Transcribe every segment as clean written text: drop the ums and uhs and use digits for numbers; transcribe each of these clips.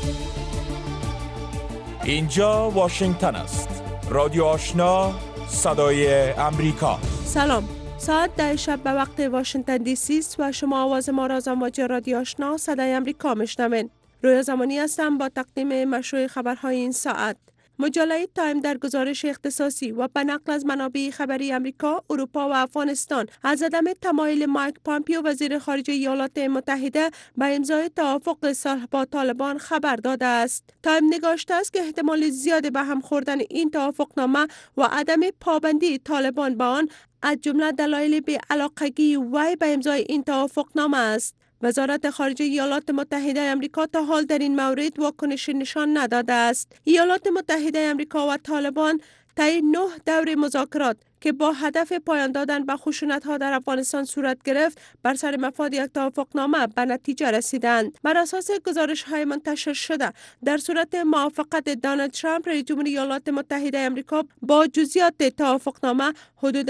اینجا واشنگتن است. رادیو آشنا، صدای امریکا. سلام. ساعت 10 شب به وقت واشنگتن دی سی است و شما آواز ما را از امواج رادیو آشنا صدای امریکا میشنوید. رویا زمانی هستم با تقدیم مشروع خبرهای این ساعت. مجله تایم در گزارش اختصاصی و به نقل از منابع خبری امریکا، اروپا و افغانستان از عدم تمایل مایک پامپیو وزیر خارجه ایالات متحده به امضای توافق صلح با طالبان خبر داده است. تایم نگاشته است که احتمال زیاد به هم خوردن این توافقنامه و عدم پابندی طالبان به آن از جمله دلایل بی‌علاقگی وی به امضای این توافقنامه است. وزارت خارجه ایالات متحده آمریکا تا حال در این مورد واکنش نشان نداده است. ایالات متحده آمریکا و طالبان طی 9 دور مذاکرات که با هدف پایان دادن به خشونت‌ها در افغانستان صورت گرفت، بر سر مفاد یک توافقنامه به نتیجه رسیدند. بر اساس گزارش‌های منتشر شده، در صورت موافقت دونالد ترامپ رئیس جمهور ایالات متحده آمریکا با جزئیات توافقنامه، حدود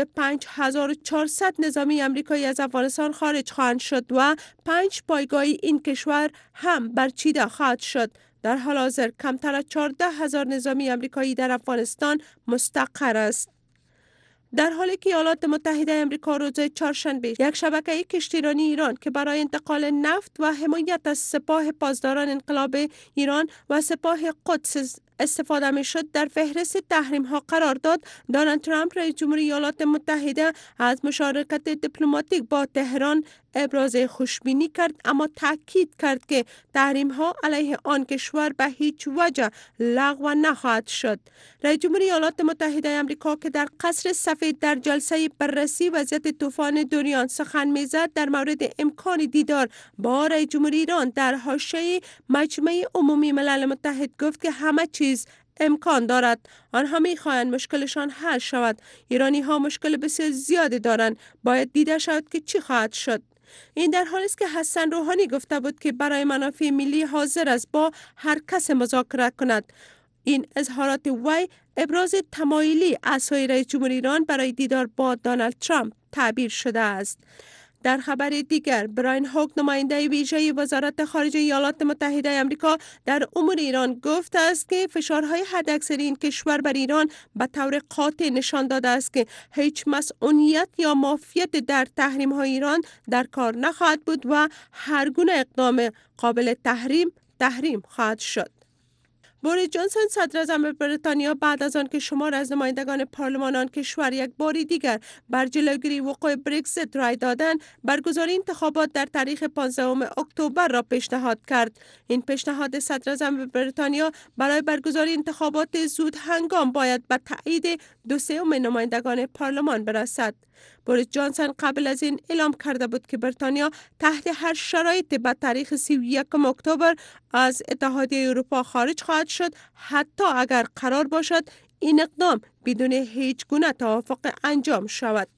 5400 نظامی آمریکایی از افغانستان خارج خواهند شد و 5 پایگاه این کشور هم برچیده خواهد شد. در حال حاضر کمتر از 14,000 نظامی آمریکایی در افغانستان مستقر است. در حالی که ایالات متحده آمریکا روز چهارشنبه یک شبکه کشتیرانی ایران که برای انتقال نفت و حمایت از سپاه پاسداران انقلاب ایران و سپاه قدس استفاده می شد در فهرست تحریم ها قرار داد، دونالد ترامپ رئیس جمهور ایالات متحده از مشارکت دیپلماتیک با تهران ابراز خوشبینی کرد، اما تاکید کرد که تحریم ها علیه آن کشور به هیچ وجه لغو نخواهد شد. رئیس جمهور ایالات متحده آمریکا که در قصر سفید در جلسه بررسی وضعیت طوفان دوریان سخن می‌زد، در مورد امکان دیدار با رئیس جمهور ایران در حاشیه مجمع عمومی ملل متحد گفت که همه چیز امکان دارد. آنها می‌خواهند مشکلشان حل شود. ایرانی ها مشکل بسیار زیادی دارند. باید دیده شود که چی خواهد شد. این در حالی است که حسن روحانی گفته بود که برای منافع ملی حاضر است با هر کس مذاکره کند. این اظهارات وی ابراز تمایلی از سوی رئیس جمهور ایران برای دیدار با دونالد ترامپ تعبیر شده است. در خبر دیگر، براین هوک نماینده ویژه وزارت خارجه ایالات متحده آمریکا در امور ایران گفت است که فشارهای حداکثر این کشور بر ایران به طور قاطع نشان داده است که هیچ مسئولیت یا مافیت در تحریم‌های ایران در کار نخواهد بود و هر گونه اقدام قابل تحریم خواهد شد. بوریس جانسون صدر اعظم بریتانیا بعد از آن که شمار از نمایندگان پارلمان آن کشور یک بار دیگر بر جلوگیری وقوع برگزیت رای دادند، برگزاری انتخابات در تاریخ 15 اکتبر را پیشنهاد کرد. این پیشنهاد صدر اعظم بریتانیا برای برگزاری انتخابات زود هنگام باید به تایید 2/3 نمایندگان پارلمان برسد. بوریس جانسون قبل از این اعلام کرده بود که بریتانیا تحت هر شرایطی به تاریخ 31 اکتبر از اتحادیه اروپا خارج خواهد شد، حتی اگر قرار باشد این اقدام بدون هیچ گونه توافق انجام شود.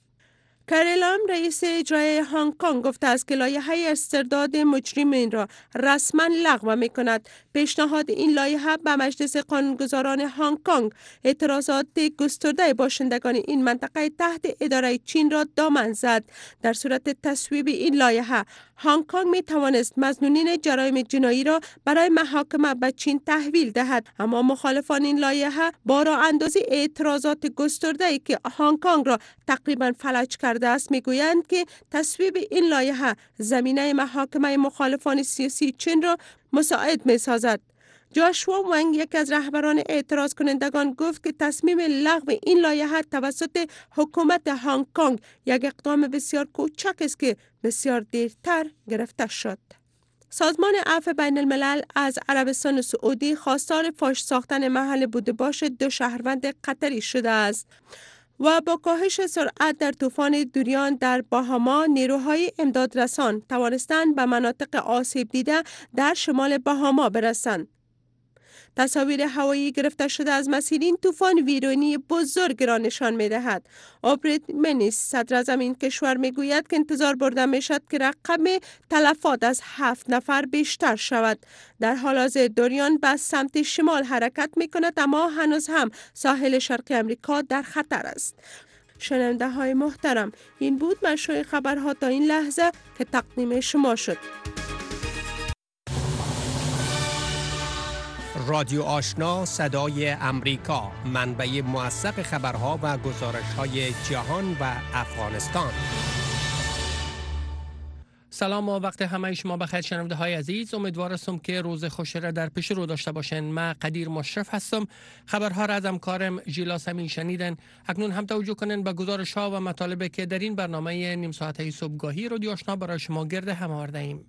کری لام رئیس اجرایی هنگ کنگ گفته است که لایحه استرداد مجرمین را رسما لغو می‌کند. پیشنهاد این لایحه به مجلس قانونگذاران هنگ کنگ اعتراضات گسترده باشندگان این منطقه تحت اداره چین را دامن زد. در صورت تصویب این لایحه، هنگ کنگ می توانست مظنونین جرایم جنایی را برای محاکمه به چین تحویل دهد، اما مخالفان این لایحه با راه اندازی اعتراضات گسترده‌ای که هنگ کنگ را تقریبا فلج کرده است میگویند که تصویب این لایحه زمینه محاکمه مخالفان سیاسی چین را مساعد می‌سازد. جاشوا ونگ، یکی از رهبران اعتراض کنندگان، گفت که تصمیم لغو این لایحه توسط حکومت هنگ کنگ یک اقدام بسیار کوچک است که بسیار دیرتر گرفته شد. سازمان عفو بین الملل از عربستان سعودی خواستار فاش ساختن محل بوده‌باش 2 شهروند قطری شده است و با کاهش سرعت در طوفان دوریان در باهاما، نیروهای امدادرسان توانستند به مناطق آسیب دیده در شمال باهاما برسند. تصاویر هوایی گرفته شده از مسیرین طوفان ویرانی بزرگ را نشان می‌دهد. آبرت منیس، صدر اعظم این کشور، میگوید که انتظار برده میشد که رقم تلفات از 7 نفر بیشتر شود. در حال حاضر دوریان به سمت شمال حرکت می‌کند، اما هنوز هم ساحل شرقی امریکا در خطر است. شنونده های محترم، این بود مشروع خبرها تا این لحظه که تقدیم شما شد. رادیو آشنا صدای امریکا، منبع موثق خبرها و گزارش‌های جهان و افغانستان. سلام و وقت همه شما بخیر شنونده های عزیز. امیدوار هستم که روز خوشی را در پیش رو داشته باشین. من قدیر مشرف هستم. خبرها را از همکارم ژیلا سمی شنیدن. اکنون هم توجه کنین به گزارش ها و مطالبی که در این برنامه نیم ساعته صبحگاهی رادیو آشنا برای شما گرد هم آورده ایم.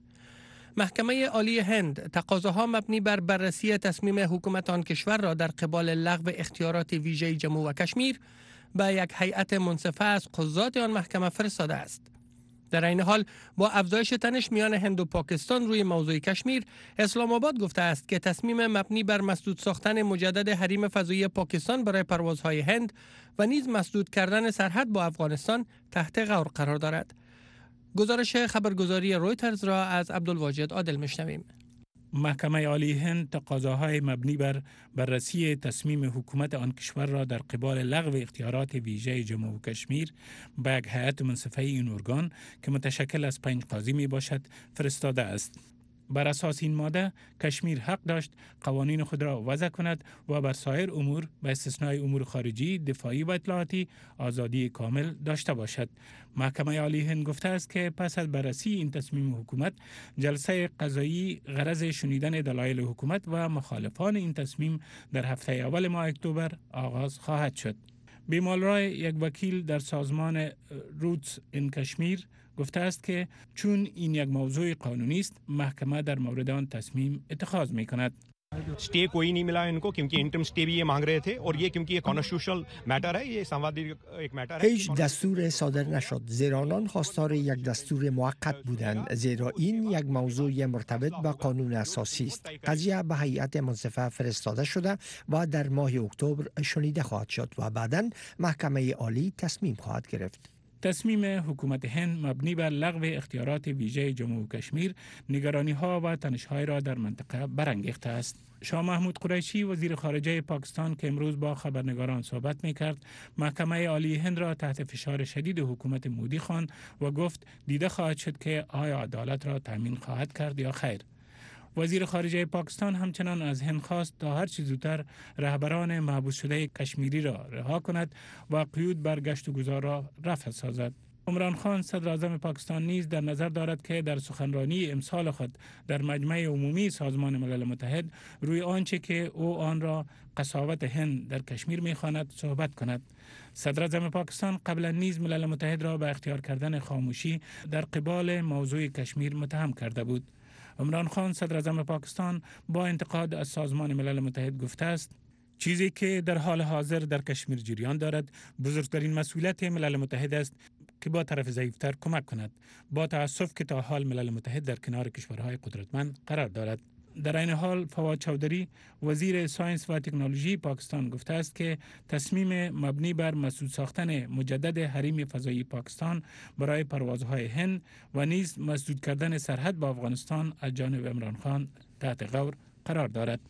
محکمه عالی هند تقاضاها مبنی بر بررسی تصمیم حکومت آن کشور را در قبال لغو اختیارات ویژه جموں و کشمیر به یک هیئت منصفه از قضات آن محکمه فرستاده است. در این حال با افزایش تنش میان هند و پاکستان روی موضوع کشمیر، اسلام آباد گفته است که تصمیم مبنی بر مسدود ساختن مجدد حریم فضایی پاکستان برای پروازهای هند و نیز مسدود کردن سرحد با افغانستان تحت غور قرار دارد. گزارش خبرگزاری رویترز را از عبدالواجد عادل میشنویم. محکمه عالی هند تقاضاهای مبنی بر بررسی تصمیم حکومت آن کشور را در قبال لغو اختیارات ویژه جموں و کشمیر به یک هیئت منصفه این ارگان که متشکل از 5 قاضی می باشد فرستاده است. بر اساس این ماده کشمیر حق داشت قوانین خود را وضع کند و بر سایر امور به استثنای امور خارجی، دفاعی و اطلاعاتی آزادی کامل داشته باشد. محکمه عالی هند گفته است که پس از بررسی این تصمیم حکومت، جلسه قضایی غرض شنیدن دلایل حکومت و مخالفان این تصمیم در هفته اول ماه اکتبر آغاز خواهد شد. بیمال رای، یک وکیل در سازمان روتس این کشمیر، گفته است که چون این یک موضوع قانونی است، محکمه در مورد آن تصمیم اتخاذ می کند. स्टे कोई नहीं मिला इनको क्योंकि इंटरम स्टे भी ये मांग रहे थे और ये क्योंकि ये कॉन्स्टिट्यूशनल मैटर है, ये संवादी एक मैटर है. هیچ دستور صادر نشد، زیرا آنان خواستار یک دستور موقت بودند، زیرا این یک موضوع مرتبط با قانون اساسی است. قضیه به هیئت منصفه فرستاده شده و در ماه اکتبر شنیده خواهد شد و بعداً محکمه عالی تصمیم خواهد گرفت. تصمیم حکومت هند مبنی بر لغو اختیارات ویژه جموں و کشمیر نگرانی‌ها و تنش‌های را در منطقه برانگیخته است. شاه محمود قریشی، وزیر خارجه پاکستان، که امروز با خبرنگاران صحبت می‌کرد، محکمه عالی هند را تحت فشار شدید حکومت مودی خواند و گفت دیده خواهد شد که آیا عدالت را تامین خواهد کرد یا خیر. وزیر خارجه پاکستان همچنان از هند خواست تا هر چه زودتر رهبران محبوس شده کشمیری را رها کند و قیود بر گشت و گذار را رفع سازد. عمران خان، صدر اعظم پاکستان، نیز در نظر دارد که در سخنرانی امسال خود در مجمع عمومی سازمان ملل متحد روی آنچه که او آن را قساوت هند در کشمیر می‌خواند صحبت کند. صدر اعظم پاکستان قبلا نیز ملل متحد را به اختیار کردن خاموشی در قبال موضوع کشمیر متهم کرده بود. عمران خان، صدر اعظم پاکستان، با انتقاد از سازمان ملل متحد گفته است چیزی که در حال حاضر در کشمیر جریان دارد بزرگترین مسئولیت ملل متحد است که با طرف ضعیفتر کمک کند. با تأسف که تا حال ملل متحد در کنار کشورهای قدرتمند قرار دارد. در این حال فواد چودری، وزیر ساینس و تکنولوژی پاکستان، گفته است که تصمیم مبنی بر مسدود ساختن مجدد حریم فضایی پاکستان برای پروازهای هند و نیز مسدود کردن سرحد با افغانستان از جانب عمران خان تحت غور قرار دارد.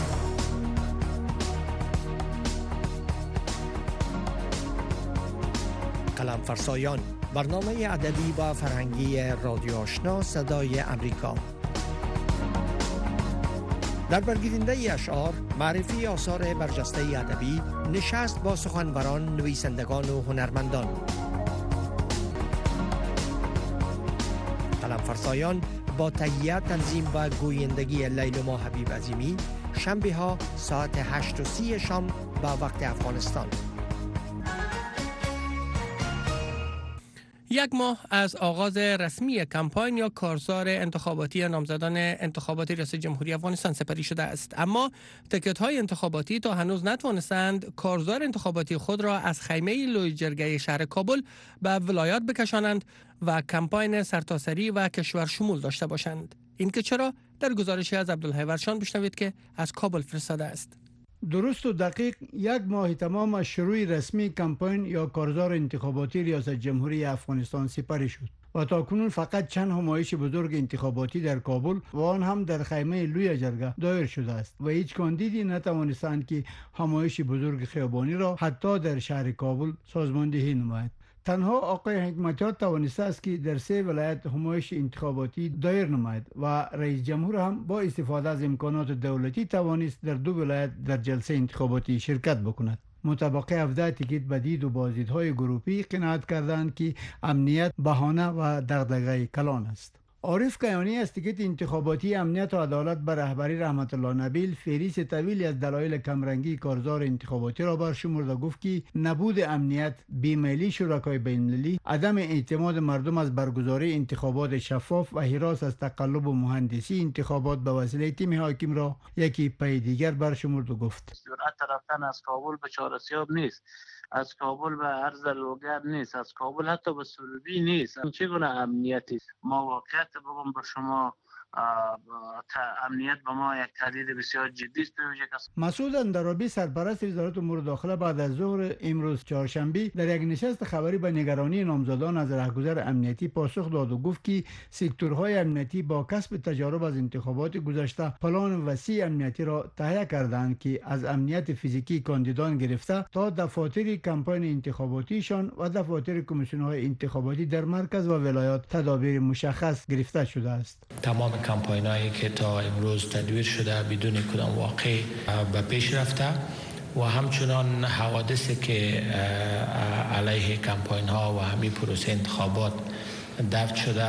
قلم فرسایان، برنامه ادبی و فرهنگی رادیو آشنا صدای امریکا. در برگیرنده اشعار، معرفی آثار برجسته ادبی، نشست با سخنوران، نویسندگان و هنرمندان. قلم فرسایان با تهیه، تنظیم و گویندگی لیلما حبیب عظیمی، شنبه ها ساعت 8:30 شام به وقت افغانستان. یک ماه از آغاز رسمی کمپاین یا کارزار انتخاباتی نامزدان انتخاباتی ریاست جمهوری افغانستان سپری شده است، اما تکت‌های انتخاباتی تا هنوز نتوانستند کارزار انتخاباتی خود را از خیمه لوی جرگه شهر کابل به ولایات بکشانند و کمپاین سرتاسری و کشور شمول داشته باشند. این که چرا؟ در گزارشی از عبدالحی ورشان بشنوید که از کابل فرستاده است. درست و دقیق یک ماه تمام از شروع رسمی کمپاین یا کارزار انتخاباتی ریاست جمهوری افغانستان سپری شد و تاکنون فقط چند همایش بزرگ انتخاباتی در کابل و آن هم در خیمه لوی جرگه دایر شده است و هیچ کاندیدی نتوانستند که همایش بزرگ خیابانی را حتی در شهر کابل سازماندهی نماید. تنها آقای حکمتیار توانسته است که در 3 ولایت همایش انتخاباتی دایر نماید و رئیس جمهور هم با استفاده از امکانات دولتی توانست در 2 ولایت در جلسه انتخاباتی شرکت بکند. مطابق 17 تیکت به دید و بازدیدهای گروپی قناعت کردند که امنیت بهانه و دغدغه کلان است. عارف کیانی از تیکت انتخاباتی امنیت و عدالت بر رهبری رحمت الله نبیل فهرست طویلی از دلایل کمرنگی کارزار انتخاباتی را برشمرد و گفت که نبود امنیت، بیمیلی شرکای بین‌المللی، عدم اعتماد مردم از برگزاری انتخابات شفاف و هراس از تقلب و مهندسی انتخابات به وسیله تیم حاکم را یکی پای دیگر برشمرد و گفت جرأت رفتن از کابل به چهارسیاب نیست، از کابل به عرض لوگر نیست، از کابل حتی به سروبی نیست. چگونه امنیتی؟ ما واقعیت بگم به شما، امنیت به ما یک تهدید بسیار جدی است. مسعود اندرابی سرپرست وزارت امور داخله بعد از ظهر امروز چهارشنبه در یک نشست خبری به نگرانی نامزدان از رهگذر امنیتی پاسخ داد و گفت که سکتورهای امنیتی با کسب تجارب از انتخابات گذشته پلان وسیع امنیتی را تهیه کردند که از امنیت فیزیکی کاندیدان گرفته تا دفاتر کمپاین انتخاباتیشان و دفاتر کمیسیون‌های انتخاباتی در مرکز و ولایات تدابیر مشخص گرفته شده است. تمام کمپاینایی که تا امروز تدویر شده بدون کدام واقع به پیش رفته و همچنان حوادثی که علیه کمپاین ها و همین پروسه انتخابات دفع شده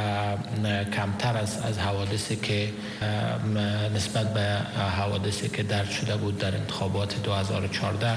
کمتر از حوادثی که نسبت به حوادثی که درج شده بود در انتخابات 2014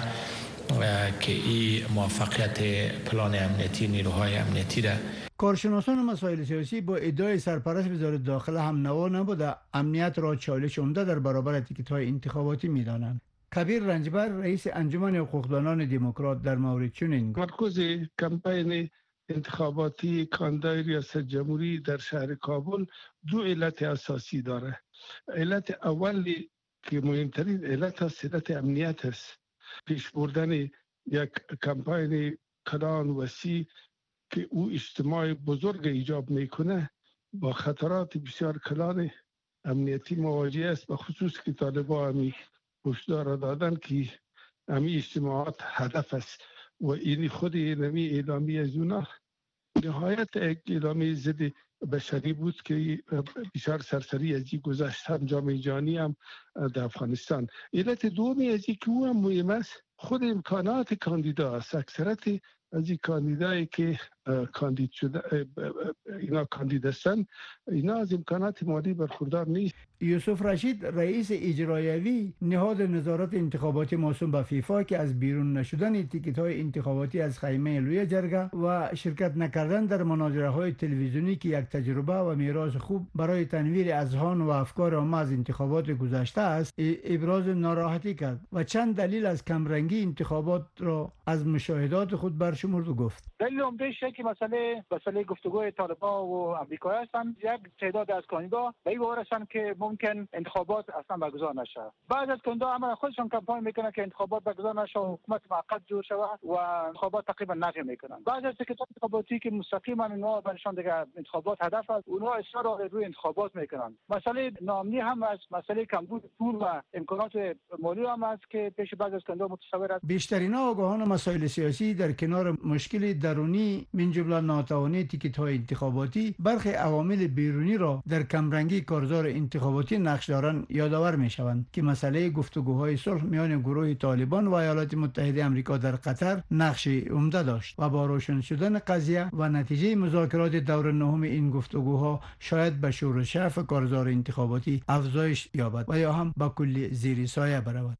که این موفقیت پلان امنیتی نیروهای امنیتی را. کارشناسان مسائل سیاسی با ادعای سرپرست وزارت داخله هم نوا نبوده امنیت را چالش عمده در برابر تیکت‌های انتخاباتی می‌دانند. کبیر رنجبر رئیس انجمن حقوقدانان دموکرات در مورد چنین گفت: مرکز کمپین انتخاباتی کاندیدای ریاست جمهوری در شهر کابل 2 علت اساسی داره. علت اولی که مهمترین علت است علت امنیت است. پیش بردن یک کمپین کلان وسیع که او اجتماع بزرگ ایجاب میکنه با خطرات بسیار کلان امنیتی مواجه است، به خصوص که طالبان همی هشدار دادن که همی اجتماعات هدف است و این خود نمی اعلامی از اونا نهایت یک اعلامی ضد بشری بود که بسیار سرسری از این گذشت هم جامعه جهانی هم در افغانستان. علت دومی از این که او هم مهم است خود امکانات کاندیدا است. اکثرت از این کاندیدایی که کاندید شده اینا کاندید هستند اینا از امکانات مالی برخوردار نیست. یوسف رشید رئیس اجرایوی نهاد نظارت انتخاباتی موسوم به فیفا که از بیرون نشدن تیکت‌های انتخاباتی از خیمه لوی جرگه و شرکت نکردن در مناظره‌های تلویزیونی که یک تجربه و میراث خوب برای تنویر اذهان و افکار عامه از انتخابات گذشته است ابراز ناراحتی کرد و چند دلیل از کمرنگی انتخابات را از مشاهدات خود برشمرد و گفت: دلیل عمده‌اش که مسئله گفتگوی طالبان و آمریکایی هستند. یک تعداد از کاندیدا به این باور هستند که ممکن انتخابات اصلا برگزار نشه. بعض از کاندیدا عملا خودشون کمپاین میکنن که انتخابات برگزار نشه و حکومت موقت جور شود و انتخابات تقریبا نفی میکنن. بعض از سکرتریات انتخاباتی که مستقیما اونها برشان دیگه انتخابات هدف است، اونها اصرار روی انتخابات میکنن. مسئله ناامنی هم از مسئله کمبود پول و امکانات مالی هم است که پیش بعض از کاندیدا متصور است. بیشترین آگاهان مسائل سیاسی در کنار مشکل درونی من جمله ناتوانی تیکت‌های انتخاباتی برخی عوامل بیرونی را در کمرنگی کارزار انتخاباتی نقش دارند یادآور می‌شوند که مسئله گفتگوهای صلح میان گروه طالبان و ایالات متحده آمریکا در قطر نقش عمده داشت و با روشن شدن قضیه و نتیجه مذاکرات دور نهم این گفتگوها شاید به شور و شعف کارزار انتخاباتی افزایش یابد و یا هم به کلی زیر سایه برود.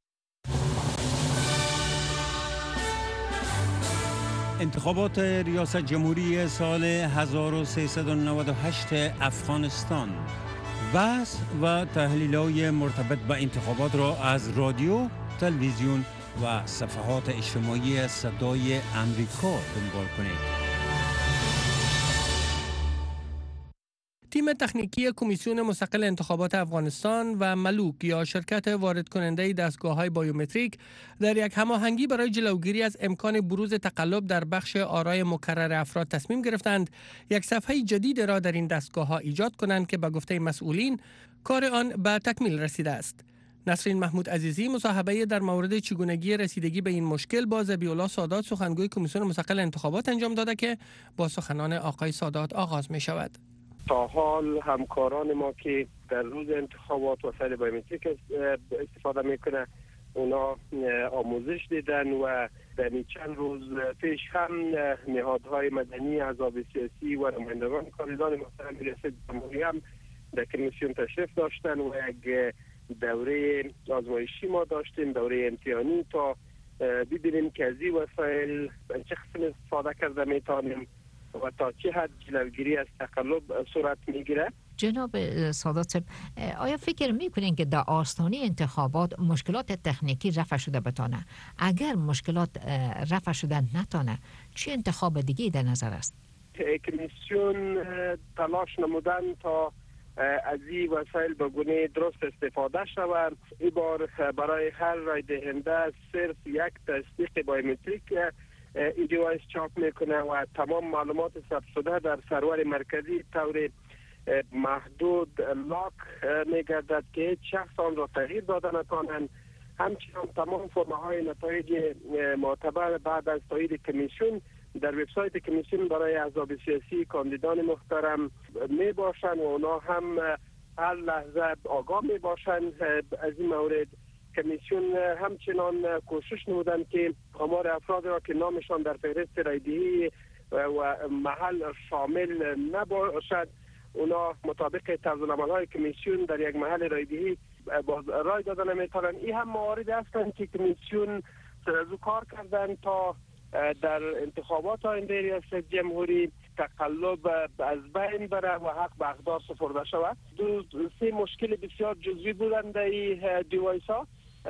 انتخابات ریاست جمهوری سال 1398 افغانستان. بحث و تحلیل‌های مرتبط با انتخابات را از رادیو، تلویزیون و صفحات اجتماعی صدای امریکا دنبال کنید. تیم تکنیکی کمیسیون مستقل انتخابات افغانستان و ملوک یا شرکت وارد کننده دستگاه‌های بایومتریک در یک هماهنگی برای جلوگیری از امکان بروز تقلب در بخش آرای مکرر افراد تصمیم گرفتند یک صفحه جدید را در این دستگاه‌ها ایجاد کنند که به گفته مسئولین کار آن به تکمیل رسیده است. نسرین محمود عزیزی مصاحبه در مورد چگونگی رسیدگی به این مشکل با ذبیح‌الله سادات سخنگوی کمیسیون مستقل انتخابات انجام داده که با سخنان آقای سادات آغاز می شود. تا حال همکاران ما که در روز انتخابات وسایل بایومتریک استفاده میکنه اونا آموزش دیدن و در چند روز پیش هم نهادهای مدنی، احزاب سیاسی و نمایندگان کاندیدان محترم ریاست جمهوری هم در کمیسیون تشریف داشتن و یک دوره آزمایشی ما داشتیم، دوره امتحانی تا ببینیم که از این وسایل چه قسم استفاده کرده میتونیم و تا چه حد جلوگیری از تقلب صورت میگیره. جناب سادات صاحب، آیا فکر میکنین که در آستانه انتخابات مشکلات تکنیکی رفع شده بتانه؟ اگر مشکلات رفع شده نتانه چه انتخاب دیگه در نظر است؟ کمیسیون تلاش نمودن تا از این وسایل به گونه درست استفاده شود. این بار برای هر رای دهنده صرف یک تصدیق بایومتریک این دیوایس چاپ میکنه و تمام معلومات ثبت شده در سرور مرکزی طور محدود لاک میگردد که هیچ شخص آن را تغییر داده نتوانند. همچنین تمام فرم‌های نتایج معتبر بعد از تایید کمیسیون در وبسایت کمیسیون برای احزاب سیاسی کاندیدان محترم می باشند و اونا هم هر لحظه آگاه می باشند از این مورد. کمیسیون همچنان کوشش نمودند که آمار افراد را که نامشان در فهرست رایدهی و محل شامل نباشد اونا مطابق طرزالعمل‌های کمیسیون در یک محل رایدهی رای دادن نمیتونن. این هم موارد هستند که کمیسیون سرازو کار کردن تا در انتخابات آینده ریاست جمهوری تقلب از بین بره و حق به اقدار سپرده شود. سه مشکل بسیار جزئی بودند در این دیوایس ها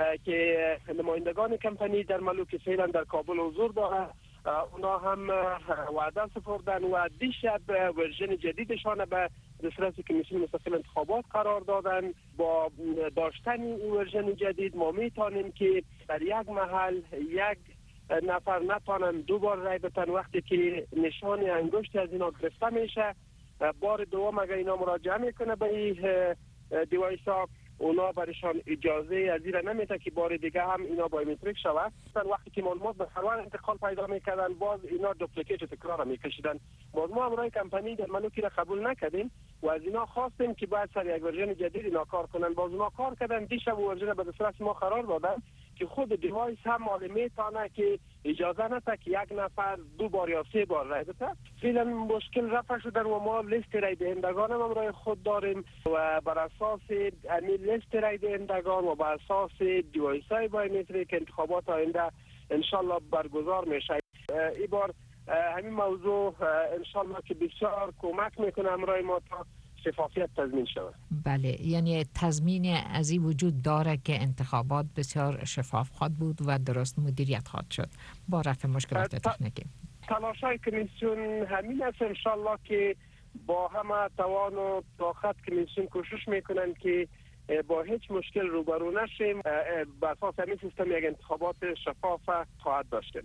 که نمایندگان کمپانی در ملوک فعلا در کابل حضور دارند. اونا هم وعده سپردن و دیشب ورژن جدیدشان به دسترس کمیسیون مستقل انتخابات قرار دادن. با داشتن این ورژن جدید ما میتونیم که در یک محل یک نفر نتوانند دو بار رای بدن. وقتی که نشان انگشت از اینا گرفته میشه بار دوم اگر اینا مراجعه میکنه به این دیوایس ها اونا برایشان اجازه از این نمیده که بار دیگه هم اینا بایومتریک شود. وقتی که معلومات به سرور انتقال پیدا میکردن باز اینا دوپلیکیت تکرار میکشیدن. باز ما امرای کمپانی در ملوکی را قبول نکردیم و از اینا خواستیم که باید سر یک ورژن جدید اینا کار کنن. باز اونا کار کردن. دیشب ورژن به دسترس ما قرار دادن که خود دیوایس هم معلومه تانه که اجازه نده که یک نفر دو بار یا سه بار رای بده. فعلا مشکل رفع شدن و ما لیست رای دهندگان هم امرای خود داریم و بر اساس همین لیست رای دهندگان و بر اساس دیوایس های بایومتریک انتخابات آینده انشالله برگزار میشه. این بار همین موضوع انشالله که بسیار کمک میکنه امرای ما تا شفافیت تضمین شود. بله، یعنی تضمین از این وجود داره که انتخابات بسیار شفاف خواهد بود و درست مدیریت خواهد شد با رفع مشکلات تکنیکی. تلاش‌های کمیسیون همین است انشالله که با همه توان و طاقت کمیسیون کوشش میکنن که با هیچ مشکل روبرو نشیم. بر اساس همین سیستم یک انتخابات شفاف خواهد داشتیم.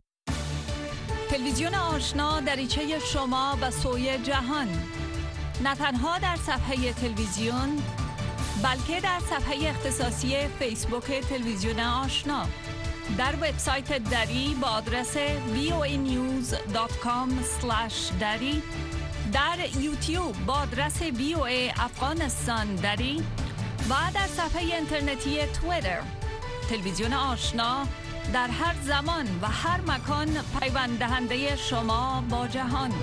تلویزیون آشنا دریچه شما و سوی جهان، نه تنها در صفحه تلویزیون بلکه در صفحه اختصاصی فیسبوک تلویزیون آشنا، در وبسایت دری با آدرس voanews.com/dari، در یوتیوب با آدرس VOA افغانستان دری و در صفحه اینترنتی توییتر. تلویزیون آشنا در هر زمان و هر مکان پیوند دهنده شما با جهان.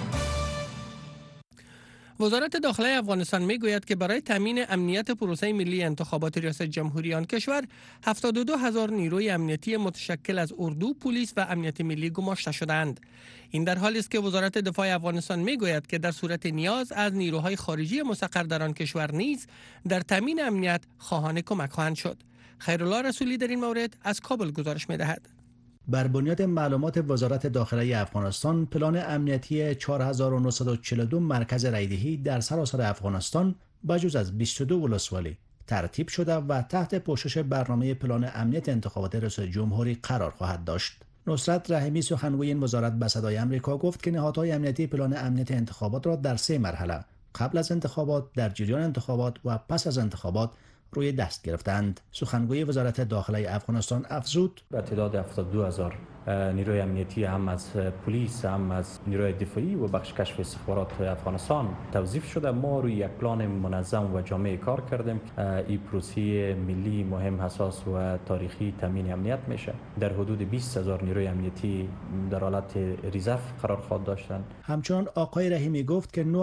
وزارت داخله افغانستان میگوید که برای تامین امنیت پروسه ملی انتخابات ریاست جمهوری آن کشور 72,000 نیروی امنیتی متشکل از اردو، پلیس و امنیت ملی گماشته شدند. این در حالی است که وزارت دفاع افغانستان میگوید که در صورت نیاز از نیروهای خارجی مستقر در آن کشور نیز در تامین امنیت خواهان کمک خواهند شد. خیرالله رسولی در این مورد از کابل گزارش می‌دهد. بر بنیاد معلومات وزارت داخله افغانستان، پلان امنیتی 4942 مرکز رایدهی در سراسر افغانستان بجز از 22 ولسوالی ترتیب شده و تحت پوشش برنامه پلان امنیت انتخابات ریاست جمهوری قرار خواهد داشت. نصرت رحیمی سخنگوی این وزارت به صدای آمریکا گفت که نهادهای امنیتی پلان امنیت انتخابات را در 3 مرحله قبل از انتخابات، در جریان انتخابات و پس از انتخابات روی دست گرفتند. سخنگوی وزارت داخله افغانستان افزود به تعداد 72,000 نیروی امنیتی هم از پلیس هم از نیروی دفاعی و بخش کشف استخبارات افغانستان توظیف شده. ما روی یک پلان منظم و جامع کار کردیم. این پروسه ملی مهم، حساس و تاریخی تامین امنیت میشه. در حدود 20,000 نیروی امنیتی در حالت ریزرو قرار خواهد داشتند. همچنان آقای رحیمی گفت که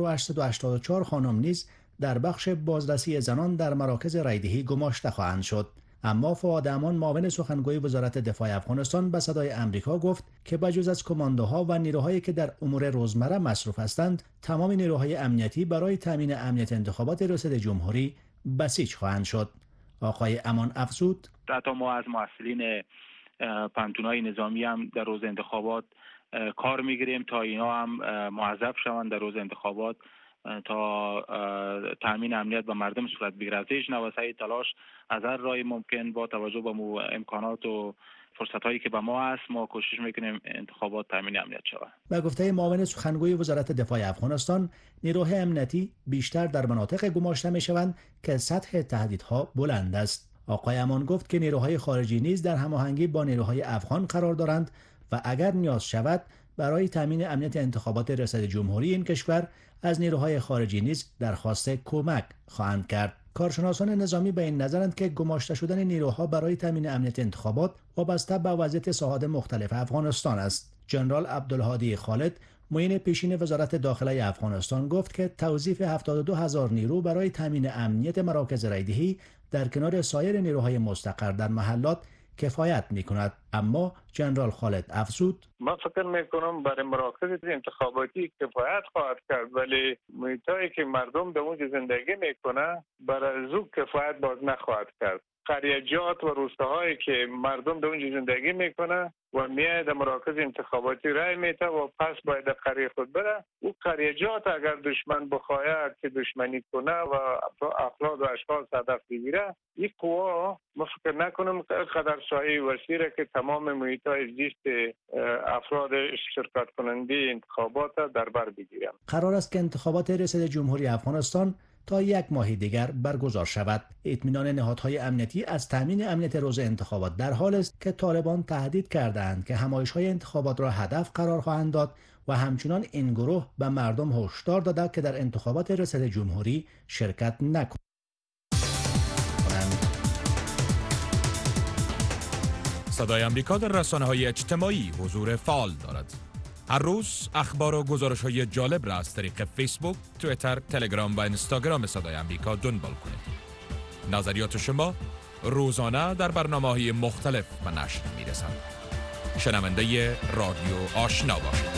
9884 خانم نیز در بخش بازرسی زنان در مراکز رایدهی گماشته خواهند شد. اما فؤاد امان معاون سخنگوی وزارت دفاع افغانستان به صدای آمریکا گفت که بجز از کماندوها و نیروهایی که در امور روزمره مصروف هستند، تمام نیروهای امنیتی برای تامین امنیت انتخابات ریاست جمهوری بسیج خواهند شد. آقای امان افزود: حتی ما از مسئولین پانتونای نظامی هم در روز انتخابات کار میگیریم تا اینا هم موظف شوند در روز انتخابات تا تامین امنیت به مردم صورت بگیرد. هیچ نوسعی تلاش از هر راه ممکن با توجه به امکانات و فرصت‌هایی که به ما هست، ما کوشش میکنیم انتخابات تامین امنیت شود. به گفته معاون سخنگوی وزارت دفاع افغانستان، نیروهای امنیتی بیشتر در مناطق گماشته میشوند که سطح تهدیدها بلند است. آقای امان گفت که نیروهای خارجی نیز در هماهنگی با نیروهای افغان قرار دارند و اگر نیاز شود برای تامین امنیت انتخابات ریاست جمهوری این کشور از نیروهای خارجی نیز درخواست کمک خواهند کرد. کارشناسان نظامی به این نظرند که گماشته شدن نیروها برای تامین امنیت انتخابات وابسته به وضعیت ساحات مختلف افغانستان است. جنرال عبدالهادی خالد، معین پیشین وزارت داخله افغانستان، گفت که توظیف 72,000 نیرو برای تامین امنیت مراکز رایدهی در کنار سایر نیروهای مستقر در محلات کفایت می‌کند. اما جنرال خالد افزود: من فکر میکنم برای مراکز انتخاباتی کفایت خواهد کرد، ولی محیطایی که مردم در اونجا زندگی میکنه برای زو کفایت باز نخواهد کرد. قریجات و روستاهایی که مردم در اونجا زندگی میکنه و میاد در مراکز انتخاباتی رای میده و پس باید در قریه خود بره، او قریجات اگر دشمن بخواهد که دشمنی کنه و افراد و اشخاص هدف بگیره، این قوا ما فکر نکنم قدر سایه وسیره که تمام محیطای زیست افراد شرکت کننده انتخابات در بر بگیرن. قرار است که انتخابات ریاست جمهوری افغانستان تا 1 ماه دیگر برگزار شود. اطمینان نهادهای امنیتی از تامین امنیت روز انتخابات در حال است که طالبان تهدید کردند که همایش‌های انتخابات را هدف قرار خواهند داد و همچنان این گروه به مردم هشدار داده که در انتخابات ریاست جمهوری شرکت نکنند. صدای آمریکا در رسانه‌های اجتماعی حضور فعال دارد. هر روز اخبار و گزارش‌های جالب را از طریق فیسبوک، توییتر، تلگرام و اینستاگرام صدای آمریکا دنبال کنید. نظریات شما روزانه در برنامه‌های مختلف به نشر می‌رسد. شنونده رادیو آشنا باشید.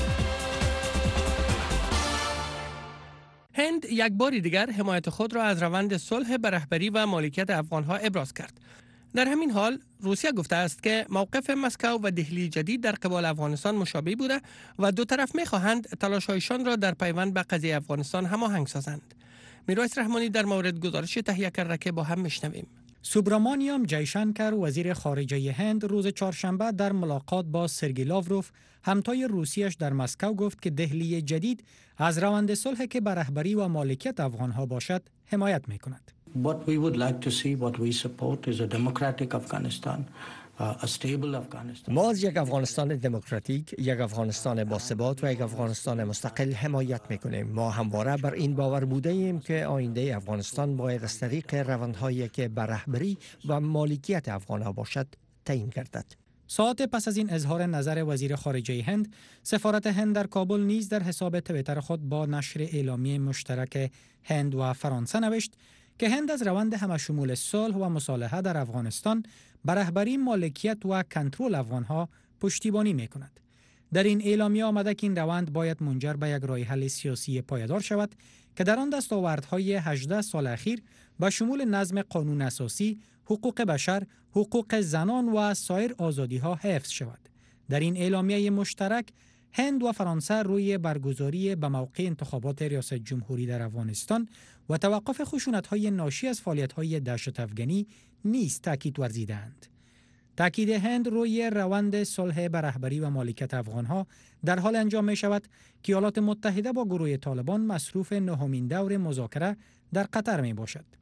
هند یک بار دیگر حمایت خود را از روند صلح به رهبری و مالکیت افغان‌ها ابراز کرد. در همین حال روسیه گفته است که موقف مسکو و دهلی جدید در قبال افغانستان مشابه بوده و دو طرف می‌خواهند تلاش‌هایشان را در پیوند به قضیه افغانستان هماهنگ سازند. میرویس رحمانی در مورد گزارش تهیه کرده که با هم میشنویم. سوبرامانیام جایشانکر، وزیر خارجه هند، روز چهارشنبه در ملاقات با سرگئی لاوروف، همتای روسیش در مسکو، گفت که دهلی جدید از روند صلح که به رهبری و مالکیت افغان‌ها باشد حمایت می‌کند. What we would like to see, what we support is a democratic Afghanistan, a stable Afghanistan. ما از یک افغانستان دموکراتیک، یک افغانستان با ثبات و یک افغانستان مستقل حمایت میکنیم. ما همواره بر این باور بوده ایم که آینده افغانستان باید از طریق روندهایی که به رهبری و مالکیت افغان‌ها باشد تعیین گردد. ساعت پس از این اظهار نظر وزیر خارجه هند، سفارت هند در کابل نیز در حساب توییتر خود با نشر اعلامیه مشترک هند و فرانسه نوشت که هند از روند همشمول صلح و مصالحه در افغانستان به رهبری، مالکیت و کنترل افغانها پشتیبانی می‌کند. در این اعلامیه آمده که این روند باید منجر به یک راه حل سیاسی پایدار شود که در آن دستاوردهای 18 سال اخیر به شمول نظم قانون اساسی، حقوق بشر، حقوق زنان و سایر آزادی‌ها حفظ شود. در این اعلامیه مشترک هند و فرانسه روی برگزاری به موقع انتخابات ریاست جمهوری در افغانستان و توقف خشونت‌های ناشی از فعالیت‌های دهشت افغانی نیز تاکید ورزیدند. تاکید هند روی روند صلح به رهبری و مالکیت افغان‌ها در حال انجام می‌شود که ایالات متحده با گروه طالبان مصروف 9مین دور مذاکره در قطر می‌باشد.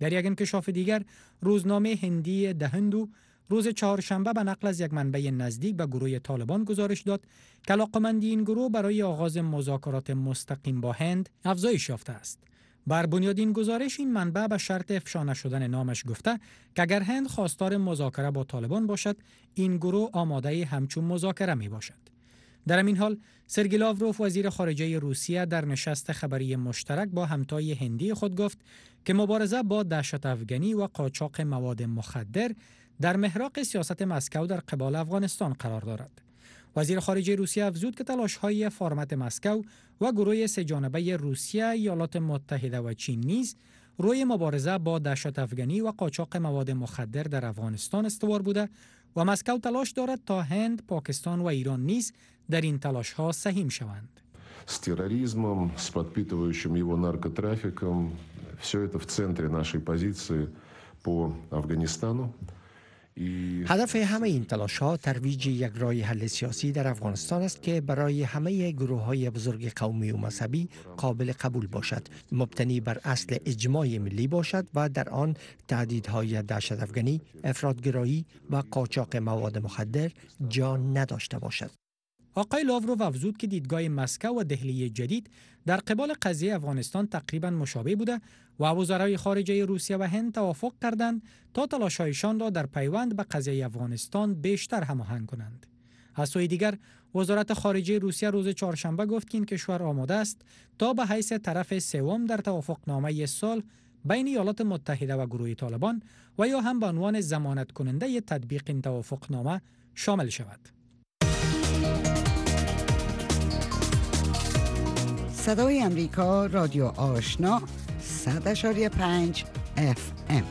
در یک انکشاف دیگر، روزنامه هندی د هندو روز چهارشنبه به نقل از یک منبع نزدیک به گروه طالبان گزارش داد که علاقه‌مندی این گروه برای آغاز مذاکرات مستقیم با هند افزایش یافته است. بر بنیاد این گزارش، این منبع به شرط افشا نشدن نامش گفته که اگر هند خواستار مذاکره با طالبان باشد، این گروه آماده همچون مذاکره می باشد. در همین حال، سرگئی لاوروف وزیر خارجه روسیه در نشست خبری مشترک با همتای هندی خود گفت که مبارزه با دهشت افغانی و قاچاق مواد مخدر در محراق سیاست مسکو در قبال افغانستان قرار دارد. وزیر خارجه روسیه افزود که تلاش‌های فرمت مسکو و گروه سه‌جانبه روسیه، ایالات متحده و چین نیز روی مبارزه با دهشت افغانی و قاچاق مواد مخدر در افغانستان استوار بوده و مسکو تلاش دارد تا هند، پاکستان و ایران نیز در این تلاش‌ها سهیم شوند. С терроризмом, с подпитывающим его наркотрафиком, все это в центре нашей позиции по Афганистану. هدف همه این تلاش‌ها ترویج یک راه حل سیاسی در افغانستان است که برای همه گروه‌های بزرگ قومی و مذهبی قابل قبول باشد، مبتنی بر اصل اجماع ملی باشد و در آن تهدیدهای دهشت افغانی، افراط‌گرایی و قاچاق مواد مخدر جا نداشته باشد. آقای لاوروف افزود که دیدگاه مسکو و دهلی جدید در قبال قضیه افغانستان تقریباً مشابه بوده و وزرای خارجه روسیه و هند توافق کردند تا تلاش‌هایشان را در پیوند به قضیه افغانستان بیشتر هماهنگ کنند. از سوی دیگر، وزارت خارجه روسیه روز چهارشنبه گفت که این کشور آماده است تا به حیث طرف سوم در توافقنامه سال بین ایالات متحده و گروه طالبان و یا هم به عنوان ضمانت کننده تطبیق این توافقنامه شامل شود. صدای امریکا، رادیو آشنا، 100.5 FM.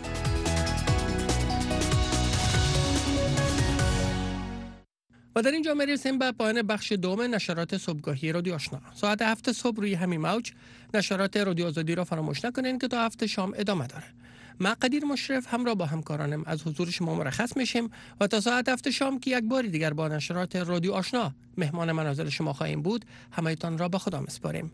و در اینجا میرسیم به پایان بخش دوم نشرات صبحگاهی رادیو آشنا. ساعت 7 صبح روی همین موج نشرات رادیو آزادی را فراموش نکنین که تا 7 شام ادامه داره. من قدیر مشرف همراه با همکارانم از حضور شما مرخص میشیم و تا ساعت 7 شام که یک بار دیگر با نشرات رادیو آشنا مهمان منازل شما خواهیم بود، همه‌تان را به خدا میسپاریم.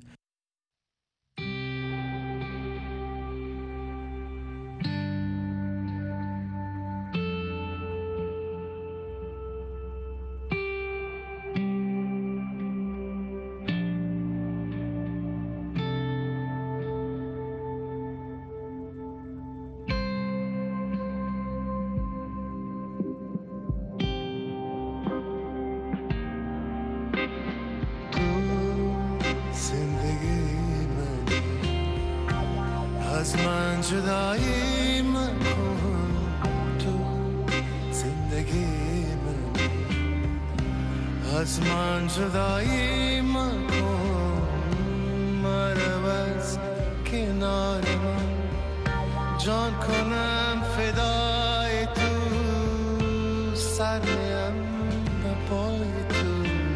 جدایی من کن تو زندگی من، از من جدایی من کن، مرو از کنار من، جان کنم فدای تو، سر نیم به پای تو،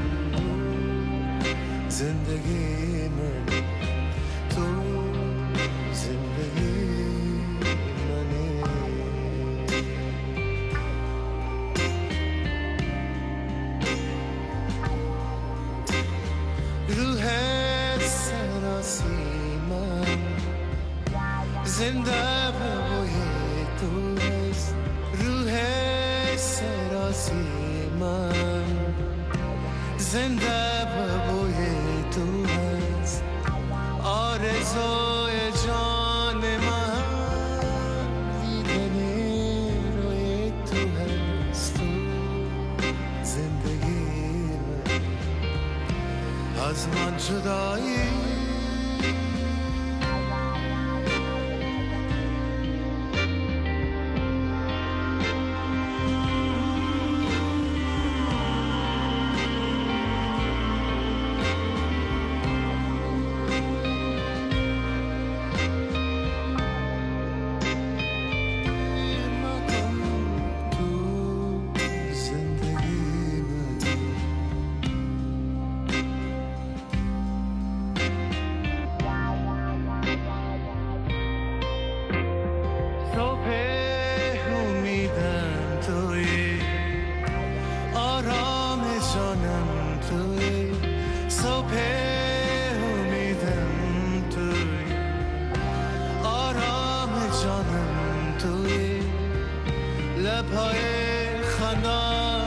زندگی من تو، زندگی زنده بوی تو است، روح سراسی من زنده بوی تو است، آرزوی جان من دیدن روی تو است، تو زندگی من، از من جدایی لبهای خندان